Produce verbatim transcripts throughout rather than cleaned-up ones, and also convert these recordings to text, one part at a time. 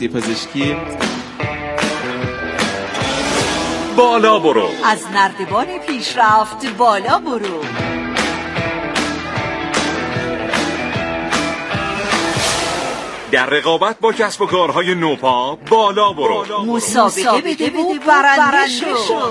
رشته پزشکی. بالا برو، از نردبان پیشرفت بالا برو. در رقابت با کسب و کارهای نوپا بالا برو. مسابقه بده و برنده شو.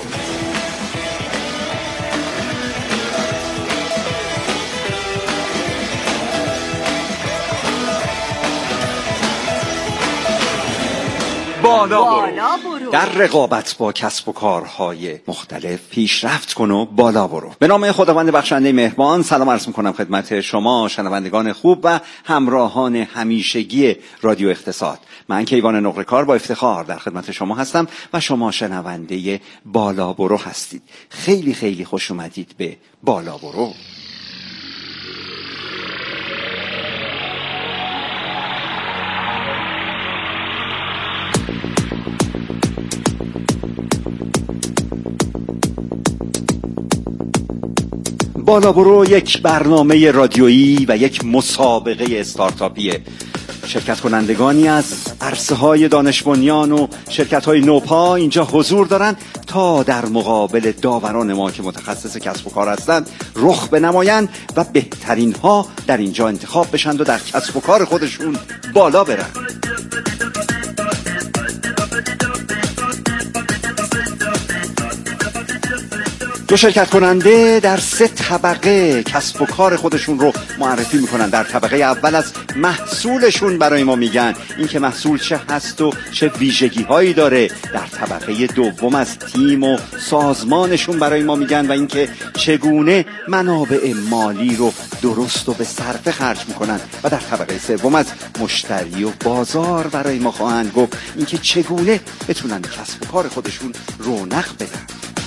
بالا برو. در رقابت با کسب و کارهای مختلف پیشرفت کن و بالا برو. به نام خداوند بخشنده مهربان سلام عرض می‌کنم خدمت شما شنوندگان خوب و همراهان همیشگی رادیو اقتصاد. من کیوان نقره‌کار با افتخار در خدمت شما هستم و شما شنونده بالا برو هستید. خیلی خیلی خوش اومدید به بالا برو. بالا برو یک برنامه رادیویی و یک مسابقه استارتاپیه. شرکت کنندگانی از عرصه‌های دانش بنیان و شرکت‌های نوپا اینجا حضور دارن تا در مقابل داوران ما که متخصص کسب و کار هستند رخ بنمایند و بهترین ها در اینجا انتخاب بشند و در کسب و کار خودشون بالا برن. دو شرکت کننده در سه طبقه کسب و کار خودشون رو معرفی میکنن. در طبقه اول از محصولشون برای ما میگن، این که محصول چه هست و چه ویژگی هایی داره. در طبقه دوم از تیم و سازمانشون برای ما میگن و این که چگونه منابع مالی رو درست و به صرفه خرج میکنن. و در طبقه سوم از مشتری و بازار برای ما خواهند گفت این که چگونه بتونن کسب و کار خودشون رونق بدن.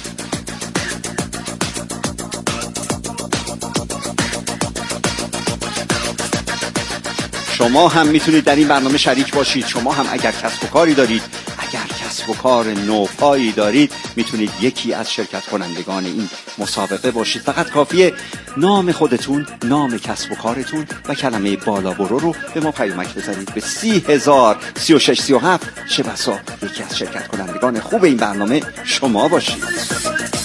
شما هم میتونید در این برنامه شریک باشید. شما هم اگر کسب و کاری دارید، اگر کسب و کار نوپایی دارید، میتونید یکی از شرکت کنندگان این مسابقه باشید. فقط کافیه نام خودتون، نام کسب و کارتون و کلمه بالا برو رو به ما پیامک بزنید به سی هزار سی و شش سی و هفت. چه بسا یکی از شرکت کنندگان خوب این برنامه شما باشید.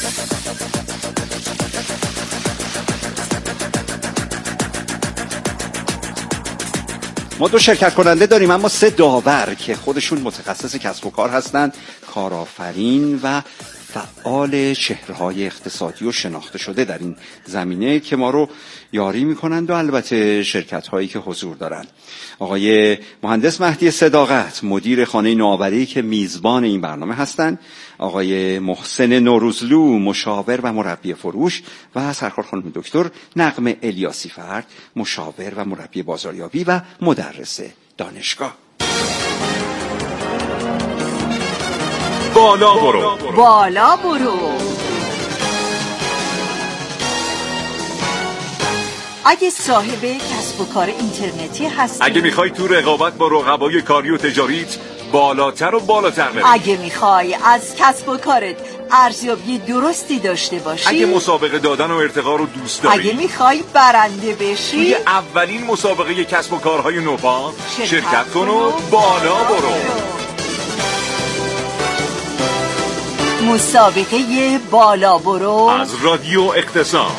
ما دو شرکت کننده داریم اما سه داور که خودشون متخصص کسب و کار هستند، کارآفرین و فعال چهره‌های اقتصادی و شناخته شده در این زمینه که ما رو یاری میکنند و البته شرکت‌هایی که حضور دارند. آقای مهندس مهدی صداقت مدیر خانه نوآوری که میزبان این برنامه هستند، آقای محسن نوروزلو مشاور و مربی فروش و سرکار خانم دکتر نغمه الیاسی فرد مشاور و مربی بازاریابی و مدرس دانشگاه. بالا برو. بالا برو. اگه صاحب کسب و کار اینترنتی هستی، اگه میخوای تو رقابت با رقبای کاری و تجاریت بالاتر و بالاتر بری، اگه میخوای از کسب و کارت ارزیابی درستی داشته باشی، اگه مسابقه دادن و ارتقا رو دوست داری، اگه میخوای برنده بشی، توی اولین مسابقه کسب و کارهای نوپا شرکت کن و بالا برو. مسابقه بالا برو از رادیو اقتصاد.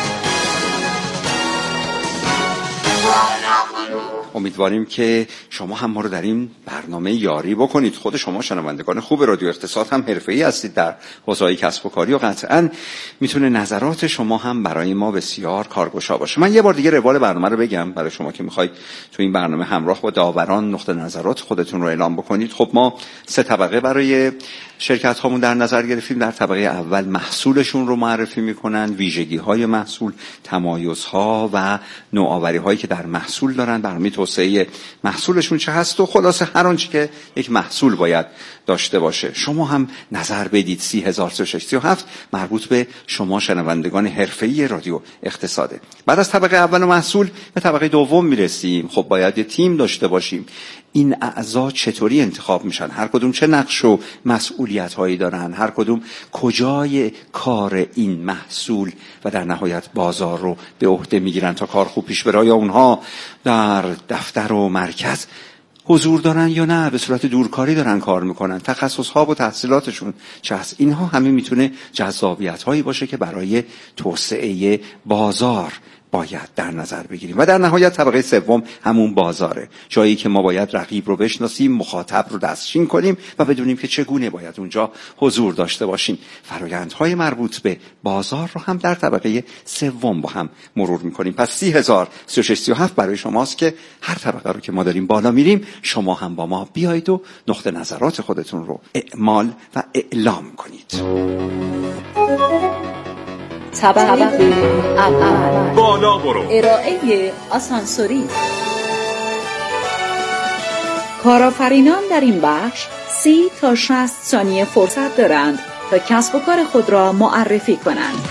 امیدواریم که شما هم ما رو در این برنامه یاری بکنید. خود شما شنوندگان خوب رادیو اقتصاد هم حرفه‌ای هستید در حوزه کسب و کاری و قطعاً میتونه نظرات شما هم برای ما بسیار کارگشا باشه. من یه بار دیگه روال برنامه رو بگم برای شما که میخواید تو این برنامه همراه با داوران نقطه نظرات خودتون رو اعلام بکنید. خب ما سه طبقه برای شرکت هامون در نظر گرفتیم. در طبقه اول محصولشون رو معرفی میکنن، ویژگی های محصول، تمایزها و نوآوری هایی که در محصول دارن، برنامه توسعه محصولشون چه هست و خلاصه هر آنچه که یک محصول باید داشته باشه. شما هم نظر بدید. سی هزار سی و شش سی و هفت مربوط به شما شنوندگان حرفه‌ای رادیو اقتصاده. بعد از طبقه اول و محصول به طبقه دوم میرسیم. خب باید یه تیم داشته باشیم. این اعضا چطوری انتخاب میشن؟ هر کدوم چه نقش و مسئولیت هایی دارن؟ هر کدوم کجای کار این محصول و در نهایت بازار رو به عهده میگیرن تا کار خوب پیش بره؟ یا اونها در دفتر و مرکز حضور دارن یا نه، به صورت دورکاری دارن کار میکنن، تخصص ها و تحصیلاتشون چه هست. اینها همه میتونه جذابیت هایی باشه که برای توسعه بازار باید در نظر بگیریم. و در نهایت طبقه سوم همون بازاره، جایی که ما باید رقیب رو بشناسیم، مخاطب رو دستچین کنیم و بدونیم که چگونه باید اونجا حضور داشته باشیم. فرآیندهای مربوط به بازار رو هم در طبقه سوم با هم مرور میکنیم. پس سی هزار سی و شش سی و هفت برای شماست که هر طبقه رو که ما داریم بالا میریم شما هم با ما بیایید و نقطه نظرات خودتون رو اعمال و اعلام کنید. طبقه اول، بالا برو. ارائه آسانسوری. کارآفرینان در این بخش سی تا شصت ثانیه فرصت دارند تا کسب و کار خود را معرفی کنند.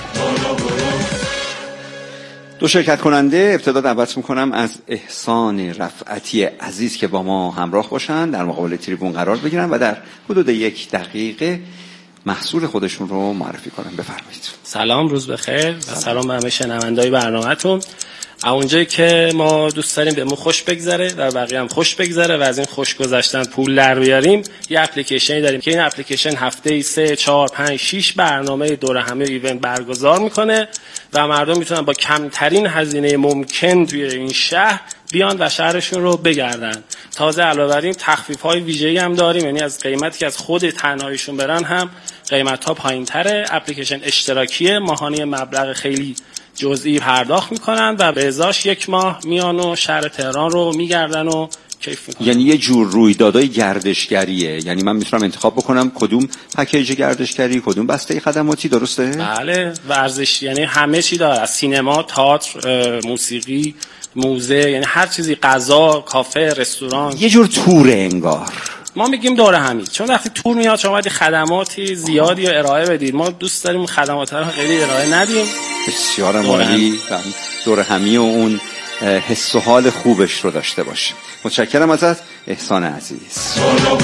دو شرکت کننده ابتدا دعوت میکنم از احسان رفعتی عزیز که با ما همراه باشن، در مقابل تریبون قرار بگیرن و در حدود یک دقیقه محصول خودشون رو معرفی کنن. بفرمایید. سلام، روز بخیر و سلام به همه شنونده‌های برنامه‌تون. اونجایی که ما دوست داریم بهمون خوش بگذره، در بقیه هم خوش بگذره و از این خوش گذشتن پول در بیاریم، یه اپلیکیشنی داریم که این اپلیکیشن هفته‌ای سه، چهار، پنج، شش برنامه دوره همه ایونت برگزار میکنه و مردم میتونن با کمترین هزینه ممکن توی این شهر بیان و شهرشون رو بگردن. تازه علاوه بر این تخفیف‌های ویژه‌ای هم داریم، یعنی از قیمتی که از خود تنهاییشون برن هم قیمت‌ها پایین‌تره. اپلیکیشن اشتراکیه، ماهانه مبلغ خیلی جزئی پرداخت میکنن و به ازاش یک ماه میان و شهر تهران رو میگردن و کیف میکنن. یعنی یه جور رویدادهای گردشگریه، یعنی من میتونم انتخاب بکنم کدوم پکیج گردشگری، کدوم بسته خدماتی، درسته؟ بله، ورزش، یعنی همه چی داره، از سینما، تئاتر، موسیقی، موزه، یعنی هر چیزی، غذا، کافه، رستوران. یه جور توره انگار. ما میگیم دوره همین، چون وقتی تور میاد شما باید خدماتی زیادی رو ارائه بدید. ما دوست داریم خدمات رو خیلی ارائه ندیم. بسیار عالی. دوره همی و اون حس و حال خوبش رو داشته باشیم. متشکرم ازت احسان عزیز.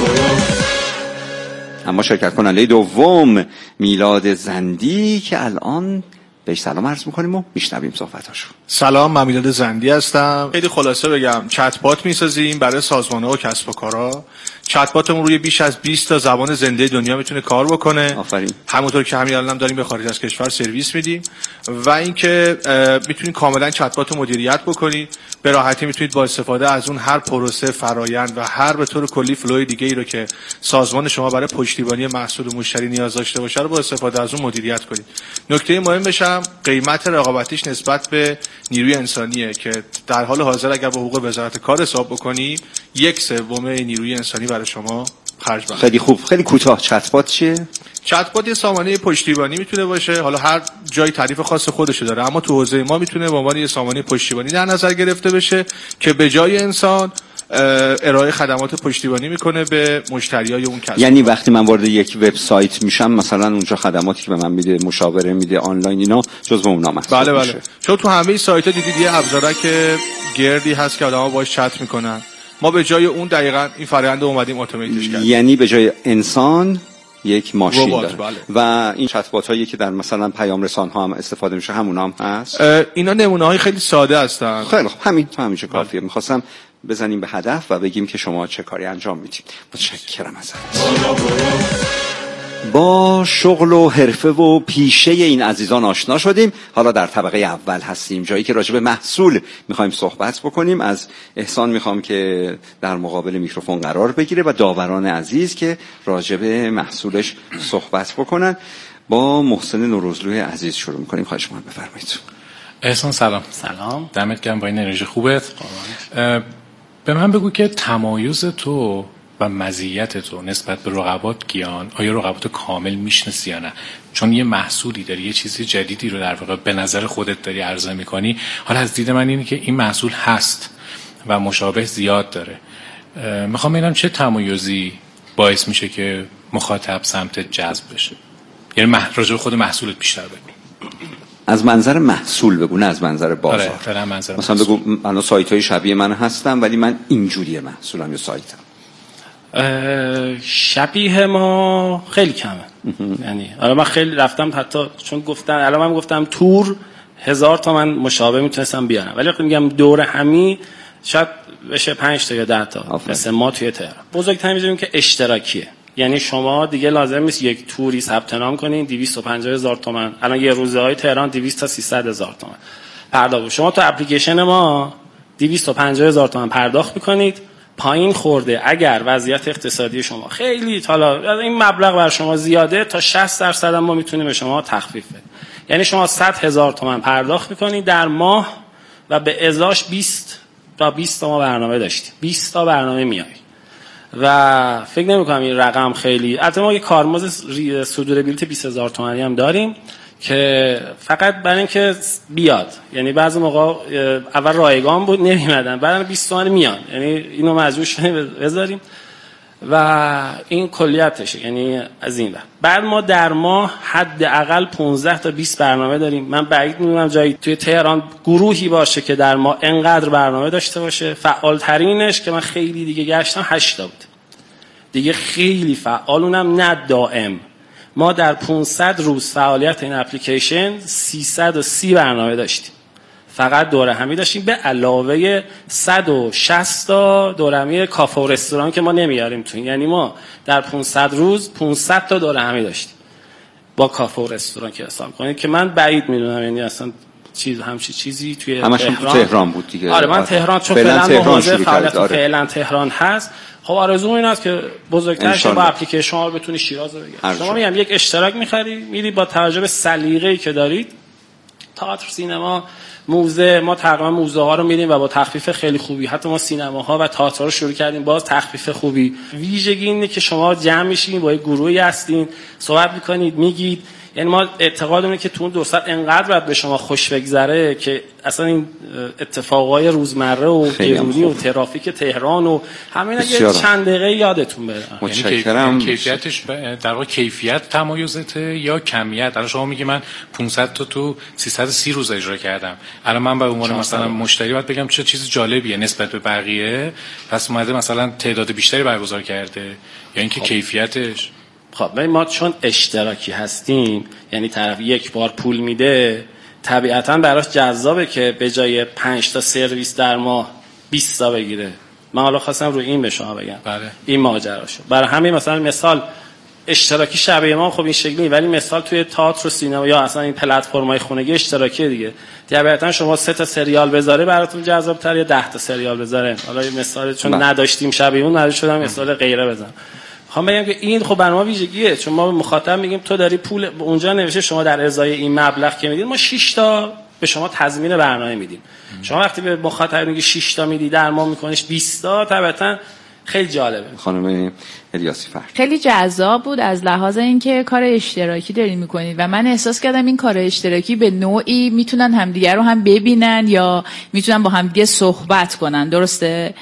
اما شرکت کننده دوم میلاد زندی که الان بهش سلام عرض میکنیم و میشنویم صحبتاشو. سلام، من میلاد زندی هستم. خیلی خلاصه بگم، چت بات میسازیم برای سازمان‌ها و کسب و کارها. چت باتمون روی بیش از بیست تا زبان زنده دنیا میتونه کار بکنه. آفرین. همونطور که همین الانم داریم به خارج از کشور سرویس میدیم و اینکه میتونید کاملا چت بات رو مدیریت بکنید. به راحتی میتونید با استفاده از اون هر پروسه، فرایند و هر به طور کلی فلوی دیگه ای رو که سازمان شما برای پشتیبانی محصول و مشتری نیاز داشته باشه رو با استفاده از اون مدیریت کنید. نکته مهمش هم قیمت رقابتیش نسبت به نیروی انسانیه که در حال حاضر اگر با حقوق وزارت کار حساب بکنی یک سوم نیروی انسانی برای شما خرج بشه. خیلی خوب. خیلی کوتاه، چت بات چیه؟ چت بات یه سامانه پشتیبانی میتونه باشه، حالا هر جای تعریف خاص خودشو داره، اما تو حوزه ما میتونه به عنوان یه سامانه پشتیبانی در نظر گرفته بشه که به جای انسان ارائه خدمات پشتیبانی میکنه به مشتریای اون کسب. یعنی وقتی من وارد یک وبسایت میشم مثلا اونجا خدماتی که به من میده، مشاوره میده آنلاین، اینا جزو اونها محسوب بله بله. میشه. چون تو همه سایت‌ها دیدید یه ابزارک گردی هست که آدم‌ها باهاش چت میکنن. ما به جای اون دقیقاً این فرآیند رو اومدیم اتوماتیکش کردیم. یعنی به جای انسان یک ماشین روبات، داره. بله. و این چت بات هایی که در مثلا پیام رسان ها هم استفاده میشه همون هم هست. اینا نمونه های خیلی ساده هستن. خیلی خب، همین تا همیشه کافیه. میخواستم بزنیم به هدف و بگیم که شما چه کاری انجام میدید. متشکرم ازت. با شغل و حرفه و پیشه این عزیزان آشنا شدیم. حالا در طبقه اول هستیم، جایی که راجع به محصول میخوایم صحبت بکنیم. از احسان میخوام که در مقابل میکروفون قرار بگیره و داوران عزیز که راجع به محصولش صحبت بکنن. با محسن نوروزلوی عزیز شروع میکنیم. خواهش می‌کنم بفرمایید. احسان سلام. سلام. دمت گرم با این انرژی خوبت. به من بگو که تمایز تو و مزیت تو نسبت به رقبات کیان؟ آیا رقبات کامل میشناسی یا نه؟ چون یه محصولی داری، یه چیزی جدیدی رو در واقع به نظر خودت داری عرضه میکنی. حالا از دید من اینه که این محصول هست و مشابه زیاد داره. میخوام ببینم چه تمایزی باعث میشه که مخاطب سمتت جذب بشه. یعنی راجع به خود محصولت بیشتر بگو. از منظر محصول بگو، نه از منظر بازار. آره، فعلا منظر مثلا محصول. بگو من سایت‌های شبیه من هستم ولی من اینجوریه محصولم یا سایتم. شبیه ما خیلی کمه. یعنی حالا من خیلی رفتم، حتی چون گفتن الان من گفتم تور هزار تا من مشابه میتونستم بیارم، ولی وقتی میگم دوره همی شاید بشه پنج تا یا ده تا مثل ما توی تهران. بزرگترین می‌دونیم که اشتراکیه، یعنی شما دیگه لازم نیست یک توری ثبت نام کنین دویست و پنجاه هزار تومان، الان یه روزهای تهران دویست تا سیصد هزار تومان پرداخت. شما تو اپلیکیشن ما دویست و پنجاه هزار تومان پرداخت می‌کنید، پایین خورده اگر وضعیت اقتصادی شما خیلی حالا این مبلغ بر شما زیاده تا شصت درصد هم ما میتونیم به شما تخفیف بدیم. یعنی شما صد هزار تومان پرداخت می‌کنید در ماه و به ازاش بیست تا بیست تا ما برنامه داشتیم، بیست تا برنامه میای و فکر نمی‌کنم این رقم خیلی. البته ما یه کارمزد صدور بلیت بیست هزار تومانی هم داریم که فقط برای اینکه بیاد، یعنی بعضی موقع اول رایگان بود نمی‌اومدن، بعد بیست تومانی میان، یعنی اینو مجبور شدیم بذاریم و این کلیتشه. یعنی از این بعد بعد ما در ماه حداقل پانزده تا بیست برنامه داریم. من بعید می‌دونم جایی توی تهران گروهی باشه که در ماه انقدر برنامه داشته باشه. فعالترینش که من خیلی دیگه گشتم هشت تا بود دیگه، خیلی فعال، اونم نه دائم. ما در پانصد روز فعالیت این اپلیکیشن سیصد و سی برنامه داشتیم، فقط دوره همی داشتیم به علاوه صد و شصت تا دوره همی کافه و رستوران که ما نمیاریم تو. یعنی ما در پانصد روز پانصد تا دوره همی داشتیم با کافه و رستوران که حساب کنید که من بعید میدونم یعنی اصلا چیز همچی چیزی توی تهران تهران بود دیگه. آره من تهران چون فعلا به حوزه فعالیت فعلا تهران هست. خب آرزوم این است که بزرگترش با اپلیکیشن شما بتونی شیراز رو بگیری. شما میگم یک اشتراک می‌خری، میری با توجه به سلیقه‌ای که دارید تئاتر، سینما، موزه، ما تقریبا موزه ها رو میدیم و با تخفیف خیلی خوبی. حتی ما سینماها و تئاتر رو شروع کردیم باز تخفیف خوبی. ویژگی اینه که شما جمع میشین با یک گروهی هستین، صحبت میکنید، میگید. یعنی ما اعتقادمونه که تو اون دو ساعت انقدر باید به شما خوش بگذره که اصلا این اتفاقای روزمره و گرونی و ترافیک تهران و همین یه چند دقیقه یادتون بره. متشکرم. یعنی کیفیتش در واقع کیفیت تمایزته یا کمیت؟ الان شما میگی من پانصد تا تو سیصد و سی روز اجرا کردم، الان من به عنوان مثلا مشتری باید بگم چه چیز جالبیه نسبت به بقیه، پس اومده مثلا تعداد بیشتری برگزار کرده یا اینکه کیفیتش. خب ما چون اشتراکی هستیم، یعنی طرف یک بار پول میده، طبیعتاً براش جذابه که به جای پنج تا سرویس در ماه بیست تا بگیره. من حالا خواستم روی این به شما بگم. بله. این ماجراشو. برای همین مثلا مثال اشتراکی شبیه ما خب این شکلی، ولی مثال توی تئاتر و سینما یا اصلا این پلتفرم‌های خونگی اشتراکی دیگه. طبیعتاً شما سه تا سریال بذاره براتون جذاب‌تر یا ده تا سریال بذاره. حالا این مثال چون بله. نداشتیم شبیه اون مجبور شدم مثال غیره بزنم. خب بگم که این خب برنامه ویژگیه، چون ما به مخاطب میگیم تو داری پول، اونجا نوشته شما در ازای این مبلغ که میدید ما شش تا به شما تضمین برنامه میدیم. شما وقتی به مخاطب میگی شش تا میدی در ما میکنیش بیست تا، طبعا خیلی جالبه. خانم الیاسی فرد خیلی جذاب بود از لحاظ اینکه کار اشتراکی دارین میکنید و من احساس کردم این کار اشتراکی به نوعی میتونن همدیگه رو هم ببینن یا میتونن با همدیگه صحبت کنن، درسته؟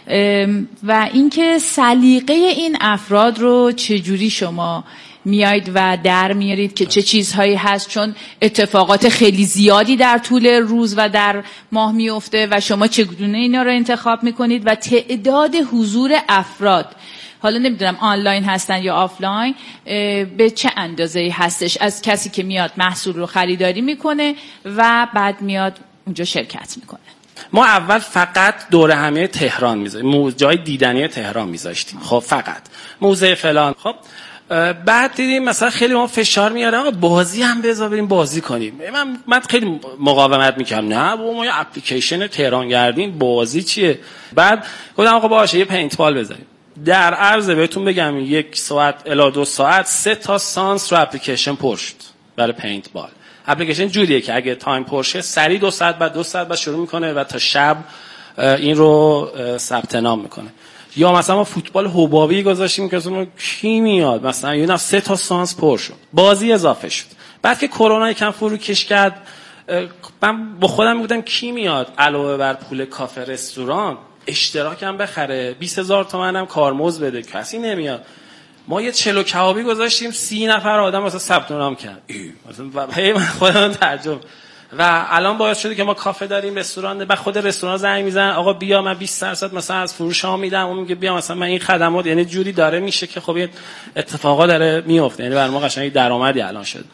و اینکه سلیقه این افراد رو چجوری شما میایید و در میارید که چه چیزهایی هست، چون اتفاقات خیلی زیادی در طول روز و در ماه میفته و شما چگونه اینا رو انتخاب میکنید و تعداد حضور افراد، حالا نمیدونم آنلاین هستن یا آفلاین، به چه اندازه‌ای هستش از کسی که میاد محصول رو خریداری میکنه و بعد میاد اونجا شرکت میکنه. ما اول فقط دوره همی تهران میذاشتیم، جای دیدنی تهران میذاشتیم، خب فقط موزه فلان. خب بعد دیدیم مثلا خیلی ما فشار میاره آقا بازی هم بذار بریم بازی کنیم. من من خیلی مقاومت میکردم، نه بابا ما یه اپلیکیشن تهران گردیم بازی چیه. بعد گفتم آقا باشه یه پینت بال بذاریم. در عرض بهتون بگم یک ساعت الی دو ساعت سه تا سانس رو اپلیکیشن پر شد برای پینت بال. اپلیکیشن جوریه که اگه تایم پرشه سریع دو ساعت بعد دو ساعت بعد شروع میکنه و تا شب این رو ثبت نام میکنه. یا مثلا ما فوتبال حبابی گذاشتیم که اصلا کی میاد، مثلا یه نفر سه تا سانس پر شد، بازی اضافه شد. بعد که کرونا یکم فروکش کرد، من با خودم میگفتم کی میاد علاوه بر پول کافه رستوران اشتراکم بخره، بیست هزار تومان هم کارمزد بده، کسی نمیاد. ما یه چلو کبابی گذاشتیم سی نفر آدم مثلا ثبت نام کرد، مثلا هی من خودم ترجمه. و الان باعث شده که ما کافه داریم، رستوران، بعد خود رستوران زنگ میزنن آقا بیا من بیست درصد مثلا از فروش ها میدم، اون میگه بیا مثلا من این خدمات، یعنی جوری داره میشه که خب این اتفاقا داره میفته، یعنی برای ما قشنگ درآمدی الان شد.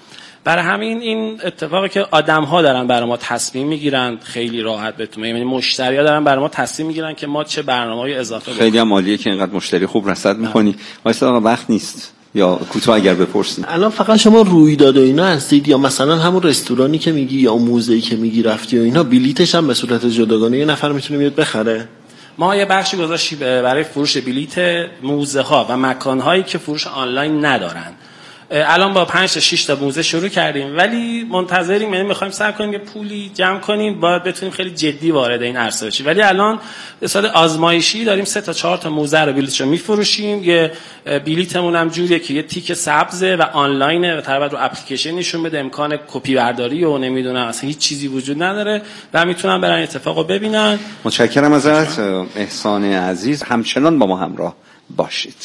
برای همین این اتفاقی که آدم‌ها دارن برای ما تصمیم میگیرن خیلی راحت بهتون، یعنی مشتری‌ها دارن برای ما تصمیم میگیرن که ما چه برنامه‌ای اضافه بکنیم. خیلی هم عالیه که اینقدر مشتری خوب رصد می‌کنی. واسه آقا وقت نیست یا کوتاه اگر بپرسید. الان فقط شما رویداد و اینا هستید یا مثلا همون رستورانی که میگی یا موزه‌ای که میگی رفتی و اینا بلیتش هم به صورت جداگانه یه نفر میتونه بیاد بخره؟ ما یه بخشی گذاشتیم برای فروش بلیت موزه ها و مکان هایی که فروش آنلاین ندارن. الان با پنج تا شش تا موزه شروع کردیم ولی منتظریم، یعنی می‌خوایم سعی کنیم یه پولی جمع کنیم باید بتونیم خیلی جدی وارد این عرصه بشیم. ولی الان به صورت آزمایشی داریم سه تا چهار تا موزه رو بلیتشو می‌فروشیم. یه بلیتمون هم جوریه که یه تیک سبزه و آنلاینه و طرف رو اپلیکیشن نشون بده، امکان کپی برداری و نمیدونم اصلا هیچ چیزی وجود نداره و میتونن برن اتفاقو ببینن. متشکرم ازت احسان عزیز، همچنان با ما همراه باشید.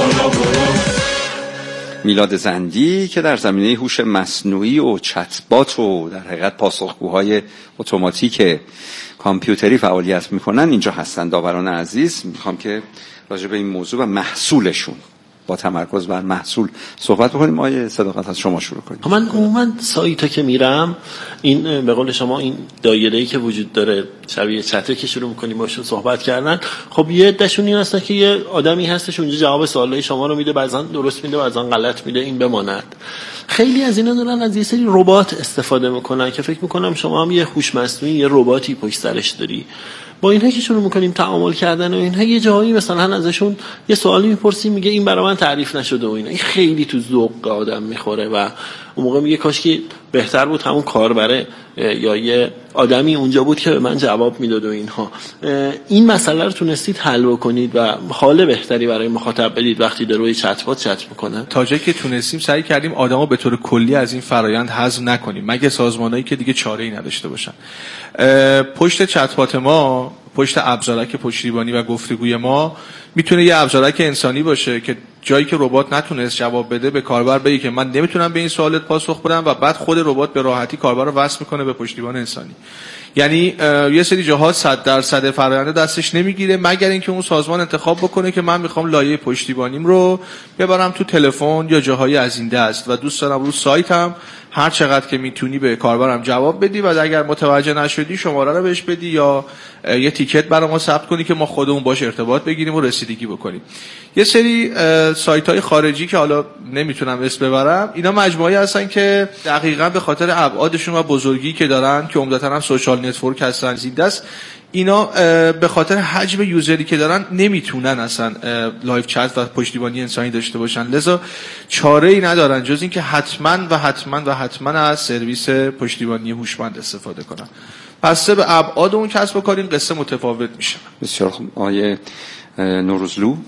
میلاد زندی که در زمینه هوش مصنوعی و چتبات و در حقیقت پاسخگوهای اتوماتیک کامپیوتری فعالیت میکنن اینجا هستن. داوران عزیز، میخوام که راجع به این موضوع و محصولشون با تمرکز بر محصول صحبت بکنیم. آیه صداقت از شما شروع کنیم. من عموما سایتا که میرم این به قول شما این دایره‌ای که وجود داره شبیه چته که شروع می‌کنیم باشون صحبت کردن، خب یه عده‌شون این هستن که یه آدمی هستش اونجا جواب سوالای شما رو میده، بعضن درست میده بعضن غلط میده، این بماند. خیلی از اینا دارن از یه سری ربات استفاده میکنن که فکر میکنم شما هم یه هوش مصنوعی یه رباتی پشت سرش داری. با اینها که شروع میکنیم تعامل کردن و اینها یه جایی مثلا ازشون یه سوالی میپرسیم میگه این برای من تعریف نشده و اینا، این خیلی تو ذوق آدم میخوره و اون موقع میگه کاش که بهتر بود همون کاربره یا یه آدمی اونجا بود که به من جواب میداد و اینها. این مسئله رو تونستید حل بکنید و حال بهتری برای مخاطب بدید وقتی در روی چت بات چت میکنه؟ تا جایی که تونستیم سعی کردیم آدمو به طور کلی از این فرایند حذف نکنیم مگه سازمانایی که دیگه چاره‌ای نداشته باشن. پشت چت بات ما، پشت ابزارک پشتیبانی و گفتگوی ما میتونه یه ابزارک انسانی باشه که جایی که ربات نتونست جواب بده به کاربر بگه که من نمیتونم به این سوالت پاسخ بدم و بعد خود ربات به راحتی کاربر رو وصل میکنه به پشتیبان انسانی. یعنی یه سری جاها صد درصد فرآیند دستش نمیگیره مگر اینکه اون سازمان انتخاب بکنه که من میخوام لایه پشتیبانیم رو ببرم تو تلفن یا جاهای از این دست و دوست دارم رو سایتم هر چقدر که میتونی به کاربرم جواب بدی و اگر متوجه نشدی شماره رو بهش بدی یا یه تیکت برای ما ثبت کنی که ما خودمون باش ارتباط بگیریم و رسیدگی بکنیم. یه سری سایت‌های خارجی که حالا نمیتونم اسم ببرم، اینا مجموعه‌ای هستن که دقیقاً به خاطر ابعادشون و بزرگی که دارن که عمدتاً هم سوشال نتورک هستن این دست، اینا به خاطر حجم یوزری که دارن نمیتونن اصلا لایو چت و پشتیبانی انسانی داشته باشن، لذا چاره‌ای ندارن جز اینکه حتما و حتما و حتما از سرویس پشتیبانی هوشمند استفاده کنن. پس به ابعاد اون کسب و کار این قصه متفاوت میشه. بسیار خوب. آیه نوروزلو.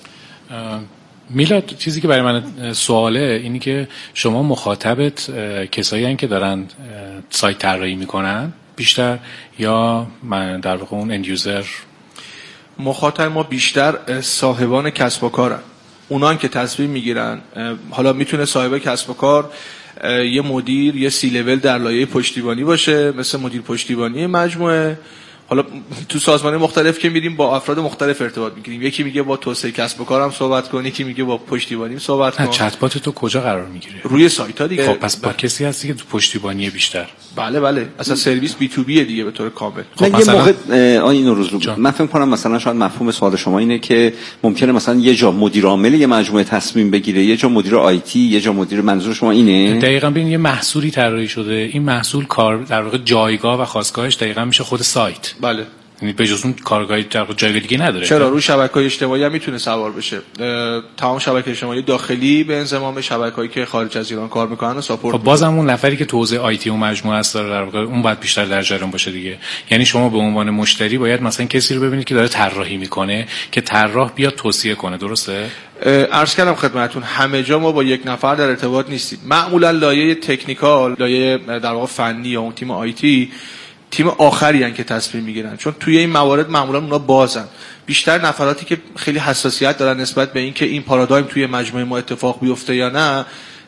میلاد، چیزی که برای من سواله اینی که شما مخاطبت کسایی هستن که دارن سایت طراحی میکنن بیشتر یا من در واقع اون اند یوزر؟ مخاطب ما بیشتر صاحبان کسب و کارن، اونان که تصمیم میگیرن. حالا میتونه صاحب کسب و کار یه مدیر یه سی لول در لایه پشتیبانی باشه مثل مدیر پشتیبانی مجموعه. حالا تو سازمان مختلف که میریم با افراد مختلف ارتباط میگیریم، یکی میگه با توسعه کسب و کارم صحبت کن، یکی میگه با پشتیبانیم صحبت کن. چت بات تو کجا قرار میگیره؟ روی سایت ها دیگه. خب پس با کسی هستی که تو پشتیبانی بیشتر؟ بله بله، اصلا سرویس بی تو بی دیگه به طور کامل. خب یه موقع آ این روز رو من فکر کنم مثلا شاید مفهوم سوال شما اینه که ممکنه مثلا یه جا مدیر عامل یه مجموعه تصمیم بگیره، یه جا مدیر آی تی، یه جا مدیر، منظور شما اینه؟ دقیقاً ببین یه محصولی طراحی شده، این محصول کار در واقع جایگاه و خاستگاهش دقیقاً میشه خود سایت. بله. یعنی به جز اون کارگاهی جای دیگه نداره. چرا؟ رو شبکه‌های اجتماعی هم میتونه سوار بشه. تمام شبکه اجتماعی داخلی به انضمام شبکه‌هایی که خارج از ایران کار میکنن و ساپورت. خب بازم اون نفری که تو حوزه آی تی و مجموعه است در واقع اون باید بیشتر در جریان باشه دیگه. یعنی شما به عنوان مشتری باید مثلا کسی رو ببینید که داره طراحی میکنه که طراح بیاد توصیه کنه، درسته؟ عرض کردم خدمتتون همه جا ما با یک نفر در ارتباط نیستیم. معمولا لایه تکنیکال، لایه در واقع فنی یا اون تیم آی تی تیم آخری هن که تصمیم میگیرن، چون توی این موارد معمولا اونا بازن. بیشتر نفراتی که خیلی حساسیت دارن نسبت به این که این پارادایم توی مجموعه ما اتفاق بیفته یا نه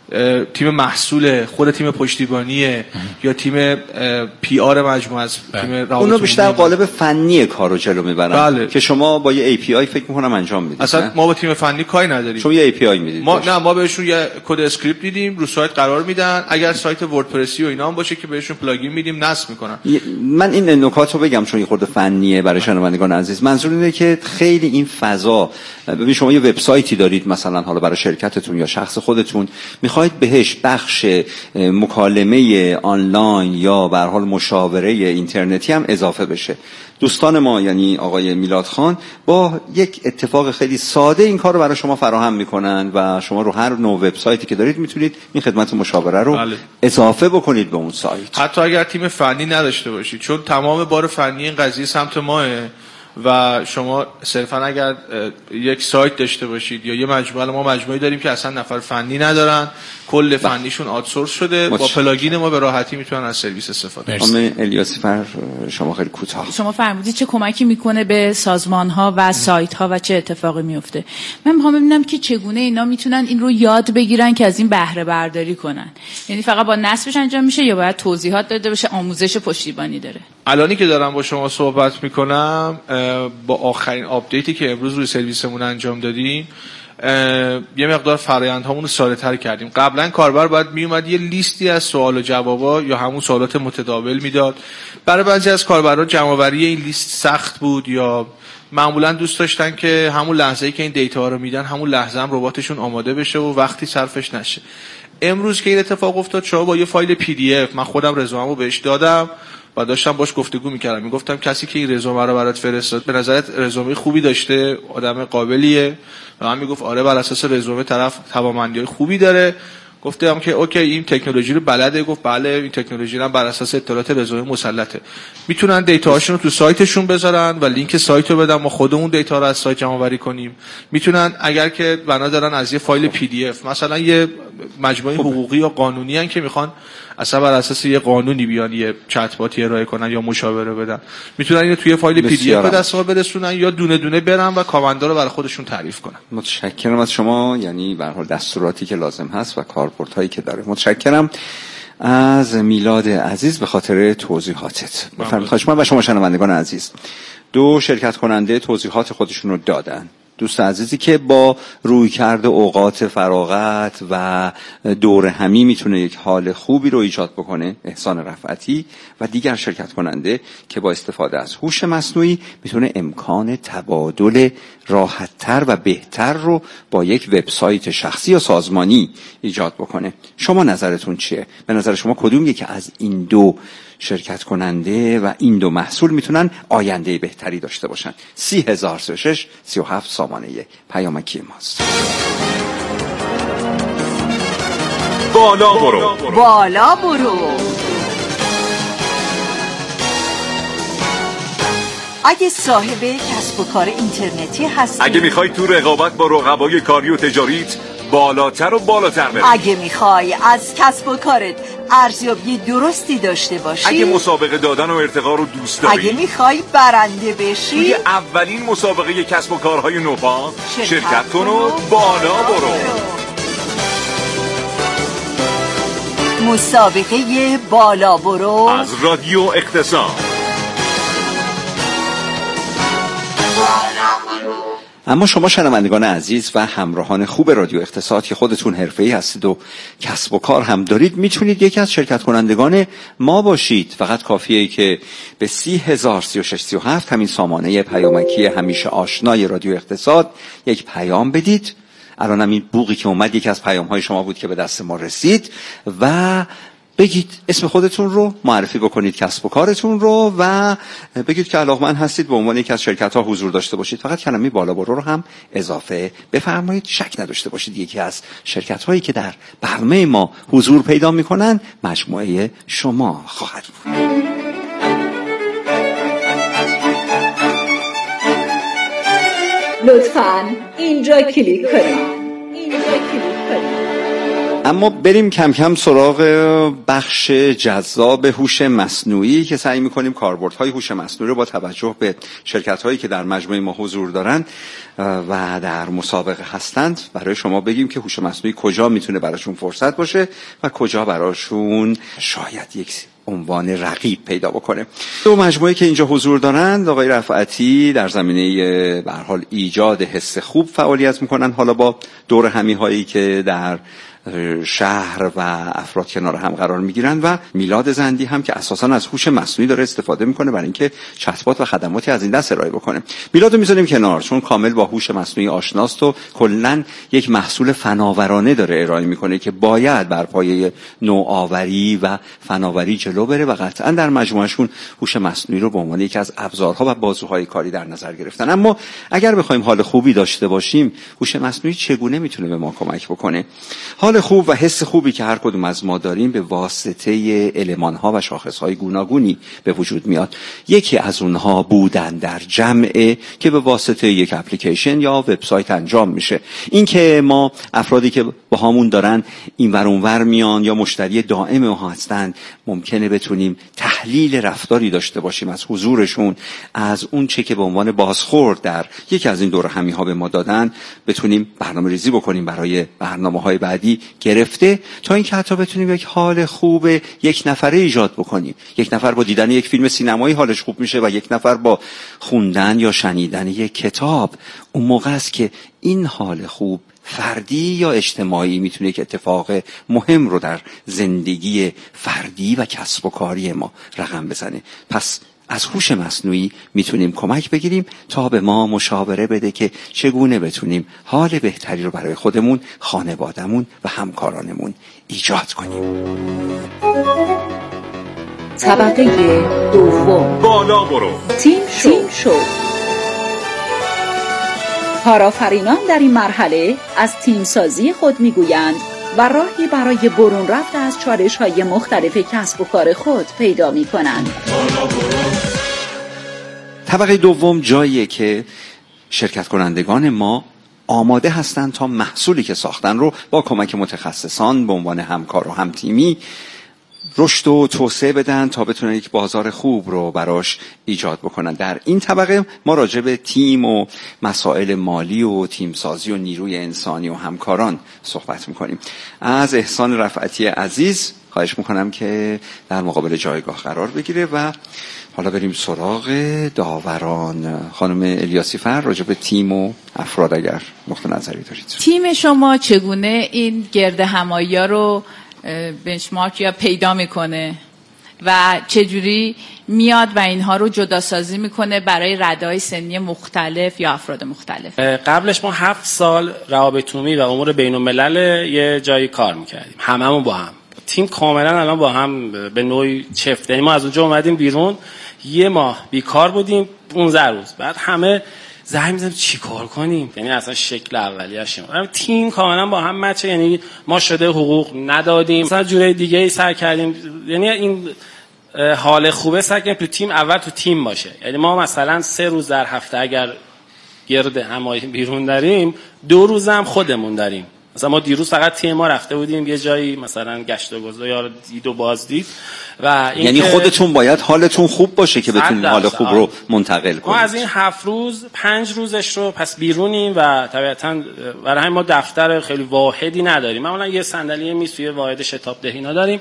تیم محصول، خود تیم پشتیبانیه یا تیم پی آر مجموعه است، تیم روابط اونو بیشتر قالب فنی کارو جلو میبرن. بله. که شما با یه ای پی آی فکر میکنم انجام میدید. اصلا نه؟ ما با تیم فنی کاری نداریم. شما یه ای پی آی میدید. ما نه ما بهشون یه کد اسکریپت میدیم، رو سایت قرار میدن، اگر سایت وردپرسی و اینا هم باشه که بهشون پلاگین میدیم نصب میکنن. من این نکات رو بگم چون یه خورده فنیه برای شنوندگان عزیز. منظور اینه که خیلی این فضا، ببین شما یه وبسایتی دارید مثلا حالا برای شرکتتون یا شخص خودتون، میخواید بهش بخش مکالمه آنلاین یا به هر حال مشاوره اینترنتی هم اضافه بشه. دوستان ما یعنی آقای میلاد خان با یک اتفاق خیلی ساده این کار رو برای شما فراهم میکنن و شما رو هر نوع وبسایتی که دارید میتونید این خدمت مشاوره رو بله. اضافه بکنید به اون سایت، حتی اگر تیم فنی نداشته باشید، چون تمام بار فنی این قضیه سمت ماه و شما صرفا اگر یک سایت داشته باشید یا یه مجموعه، ما مجموعه داریم که اصلا نفر فنی ندارن، کل فنیشون آوتسورس شده، با پلاگین ما به راحتی میتونن از سرویس استفاده کنن. خانم الیاسی فر شما خیلی کوتاه شما فرمودید چه کمکی میکنه به سازمان ها و سایت ها و چه اتفاقی میفته. من میخوام ببینم که چگونه اینا میتونن این رو یاد بگیرن که از این بهره برداری کنن. یعنی فقط با نصبش انجام میشه یا باید توضیحات داده بشه، آموزش پشتیبانی داره؟ الانی که دارم با شما صحبت میکنم با آخرین آپدیتی که امروز روی سرویسمون انجام دادیم یه مقدار فرآیندهامون رو ساده‌تر کردیم. قبلا کاربر باید میومد یه لیستی از سوال و جوابا یا همون سوالات متداول میداد. برای بعضی از کاربران جمع‌آوری این لیست سخت بود یا معمولا دوست داشتن که همون لحظه‌ای که این دیتا رو میدن همون لحظه هم رباتشون آماده بشه و وقتی صرفش نشه. امروز که این اتفاق افتاد، شما با یه فایل پی دی اف، من خودم رزومه‌مو بهش دادم و داشتم باش گفتگو میکردم، میگفتم کسی که این رزومه رو برات فرستاد به نظرت رزومه خوبی داشته، آدم قابلیه؟ و من میگفت آره بر اساس رزومه طرف توانمندی‌های خوبی داره. گفتم که اوکی این تکنولوژی رو بلده؟ گفت بله این تکنولوژی رو بر اساس اطلاعات رزومه مسلطه. میتونن دیتاهاشون رو تو سایتشون بذارن و لینک سایت رو بدن، ما خودمون دیتا رو از سایت جمع آوری کنیم. میتونن اگر که بنا دارن از یه فایل پی دی اف، مثلا یه مجموعه حقوقی یا قانونی ان که میخوان اصلا بر اساس یه قانونی بیان یه چت باتی ارائه کنن یا مشاوره بدن، میتونن اینو توی فایل پی دی اف به دست ما برسونن یا دونه دونه برن و کامندا رو برای خودشون تعریف کنن. متشکرم از شما، یعنی به هر حال دستوراتی که لازم هست و کاربردهایی که داره. متشکرم از میلاد عزیز به خاطر توضیحاتت. بفرمایید. خواهش می‌کنم. و شما شنوندگان عزیز، دو شرکت کننده توضیحات خودشون رو دادن. دوست عزیزی که با رویکرد اوقات فراغت و دور همی میتونه یک حال خوبی رو ایجاد بکنه، احسان رفعتی، و دیگر شرکت کننده که با استفاده از هوش مصنوعی میتونه امکان تبادل راحت‌تر و بهتر رو با یک وبسایت شخصی یا سازمانی ایجاد بکنه. شما نظرتون چیه؟ به نظر شما کدوم یکی از این دو شرکت کننده و این دو محصول میتونن آینده بهتری داشته باشن؟ سی هزار سی و شش سی و هفت سامانه پیامکی ماست. بالا برو بالا برو. اگه صاحب کسب و کار اینترنتی هستی، اگه میخوای تو رقابت با رقبای کاری و تجاریت بالاتر و بالاتر بری، اگه میخوای از کسب و کارت ارزیابی درستی داشته باشی، اگه مسابقه دادن و ارتقا رو دوست داری، اگه میخوای برنده بشی، توی اولین مسابقه کسب و کارهای نوپا شرکت کن و بالا برو. مسابقه بالا برو از رادیو اقتصاد. اما شما شنوندگان عزیز و همراهان خوب رادیو اقتصاد که خودتون حرفه‌ای هستید و کسب و کار هم دارید، میتونید یکی از شرکت کنندگان ما باشید. فقط کافیه که به سی هزار سی و شش سی و هفت همین سامانه پیامکی همیشه آشنای رادیو اقتصاد یک پیام بدید. الان هم این بوقی که اومد یکی از پیام‌های شما بود که به دست ما رسید، و بگید اسم خودتون رو، معرفی بکنید کسب و کارتون رو و بگید که علاقمند هستید به عنوان یکی از شرکت ها حضور داشته باشید. فقط کلمه بالا برو رو هم اضافه بفرمایید. شک نداشته باشید یکی از شرکت هایی که در برنامه ما حضور پیدا میکنن مجموعه شما خواهد بود. لطفاً اینجا کلیک کنید. اینجا کلیک کنید. اما بریم کم کم سراغ بخش جذاب هوش مصنوعی که سعی می‌کنیم کاربردهای هوش مصنوعی رو با توجه به شرکت‌هایی که در مجموعه ما حضور دارن و در مسابقه هستند برای شما بگیم که هوش مصنوعی کجا میتونه براشون فرصت باشه و کجا براشون شاید یک عنوان رقیب پیدا بکنه. دو مجموعه که اینجا حضور دارند، آقای رفعتی در زمینه به هر حال ایجاد حس خوب فعالیت میکنن، حالا با دور همی هایی که در شهر و افراد کنار هم قرار میگیرن، و میلاد زندی هم که اساساً از هوش مصنوعی داره استفاده میکنه برای اینکه چت‌بات و خدماتی از این دست ارائه بکنه. میلادو میذاریم کنار چون کامل با هوش مصنوعی آشناست و کلاً یک محصول فناورانه داره ارائه میکنه که باید بر پایه نوآوری و فناوری جلو بره و قطعاً در مجموعهشون هوش مصنوعی رو به عنوان یکی از ابزارها و بازوهای کاری در نظر گرفتن. اما اگر بخوایم حال خوبی داشته باشیم، هوش مصنوعی چگونه میتونه به ما کمک بکنه؟ حال خوب و حس خوبی که هر کدوم از ما داریم به واسطه المان‌ها و شاخص‌های گوناگونی به وجود میاد. یکی از اونها بودن در جمعه که به واسطه یک اپلیکیشن یا وبسایت انجام میشه. این که ما افرادی که با همون دارن این ور اون ور میان یا مشتری دائم ما هستن، ممکنه بتونیم تحلیل رفتاری داشته باشیم از حضورشون، از اون چه که به عنوان بازخورد در یکی از این دور همی‌ها به ما دادن بتونیم برنامه‌ریزی بکنیم برای برنامه‌های بعدی، گرفته تا اینکه حتی بتونیم یک حال خوب یک نفره ایجاد بکنیم. یک نفر با دیدن یک فیلم سینمایی حالش خوب میشه و یک نفر با خوندن یا شنیدن یک کتاب. اون موقع است که این حال خوب فردی یا اجتماعی میتونه یک اتفاق مهم رو در زندگی فردی و کسب و کاری ما رقم بزنه. پس از هوش مصنوعی میتونیم کمک بگیریم تا به ما مشاوره بده که چگونه بتونیم حال بهتری رو برای خودمون، خانوادهمون و همکارانمون ایجاد کنیم. طبقه دوم، بالا برو. تیم شو, تیم شو. کارآفرینان در این مرحله از تیم سازی خود میگویند و راهی برای برون رفت از چالش‌های مختلف کسب و کار خود پیدا می‌کنند. طبقه دوم جاییه که شرکت کنندگان ما آماده هستند تا محصولی که ساختن رو با کمک متخصصان به عنوان همکار و همتیمی رشد و توسعه بدن تا بتونن یک بازار خوب رو براش ایجاد بکنن. در این طبقه ما راجع به تیم و مسائل مالی و تیم سازی و نیروی انسانی و همکاران صحبت میکنیم. از احسان رفعتی عزیز خواهش میکنم که در مقابل جایگاه قرار بگیره و حالا بریم سراغ داوران. خانم الیاسی فر، راجع به تیم و افراد اگر نقطه نظری دارید. تیم شما چگونه این گرد همایی رو بنچمارک یا پیدا میکنه و چجوری میاد و اینها رو جداسازی میکنه برای رده‌های سنی مختلف یا افراد مختلف؟ قبلش ما هفت سال روابط عمومی و امور بین الملل یه جایی کار میکردیم، هممون با هم. تیم کاملا الان با هم به نوعی چفت، یعنی ما از اونجا اومدیم بیرون، یه ماه بیکار بودیم، پانزده روز بعد همه زنگ می‌زدیم چی کار کنیم، یعنی اصلا شکل اولیه‌اش تیم کاملا با هم مچه، یعنی ما شده حقوق ندادیم، مثلا جوره دیگه ای سر کردیم، یعنی این حال خوبه سر کردیم تو تیم اول تو تیم باشه. یعنی ما مثلا سه روز در هفته اگر گرد همایی بیرون داریم، دو روز هم خودمون داریم. مثلا ما دیروز فقط تیم ما رفته بودیم یه جایی مثلا گشت و گذار یا دید و بازدید و این یعنی خودتون باید حالتون خوب باشه که بتونید حال خوب رو منتقل کنید. ما از این هفت روز پنج روزش رو پس بیرونیم و طبیعتاً برای همین ما دفتر خیلی واحدی نداریم. معمولا یه صندلی میز توی واحد شتاب دهینا داریم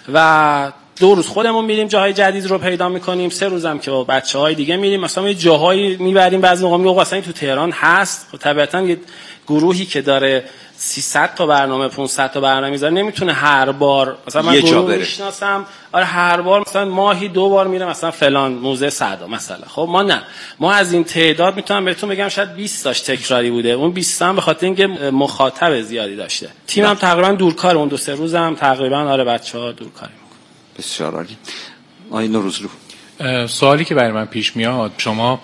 و دو روز خودمون میریم جاهای جدید رو پیدا میکنیم، سه روزم که با بچهای دیگه میریم مثلا یه جاهایی میبریم، بعضی موقع میگم اصلا تو تهران هست. خب طبیعتاً یه گروهی که داره سیصد تا برنامه پانصد تا برنامه میذاره نمیتونه هر بار مثلا من گروه میشناسم آره هر بار مثلا ماهی دو بار میره مثلا فلان موزه صدا مثلا. خب ما نه، ما از این تعداد میتونم بهتون بگم شاید بیست تاش تکراری بوده، اون بیست هم به خاطر اینکه مخاطب زیادی داشته. تیمم تقریبا دورکار، اون دو سه روزم تقریبا آره بچه‌ها دورکاری میکنن. بسیار عالی. آقای نوروزلو، سوالی که برای من پیش میاد، شما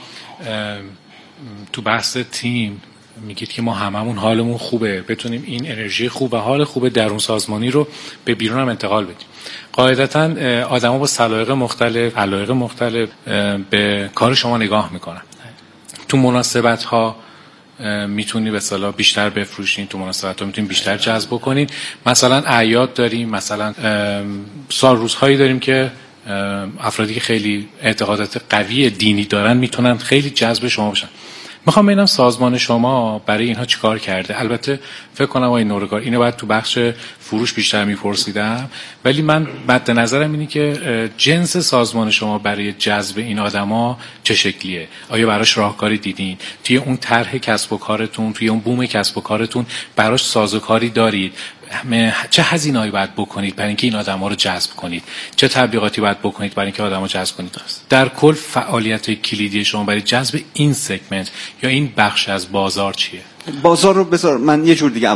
تو بحث تیم میگید که ما هممون حالمون خوبه، بتونیم این انرژی خوب و حال خوب درون سازمانی رو به بیرون هم انتقال بدیم. قاعدتاً آدما با سلایق مختلف، علایق مختلف به کار شما نگاه میکنن. تو مناسبت ها میتونی به اصطلاح بیشتر بفروشین، تو مناسبت‌ها میتونین بیشتر جذب کنین. مثلا اعیاد داریم، مثلا سال روزهایی داریم که افرادی که خیلی اعتقادات قوی دینی دارن میتونن خیلی جذب شما بشن. میخوام ببینم سازمان شما برای اینها چیکار کرده. البته فکر کنم آقای نورگار اینو باید تو بخش فروش بیشتر میپرسیدم، ولی من مد نظرم اینه که جنس سازمان شما برای جذب این آدما چه شکلیه؟ آیا براش راهکاری دیدین؟ توی اون طرح کسب و کارتون، توی اون بوم کسب و کارتون براش سازوکاری دارید؟ چه هزینه‌ای باید بکنید برای اینکه این آدم‌ها رو جذب کنید؟ چه تبلیغاتی باید بکنید برای اینکه آدم‌ها جذب کنید؟ در کل فعالیت کلیدی شما برای جذب این سگمنت یا این بخش از بازار چیه؟ بازار رو بذار من یه جور دیگه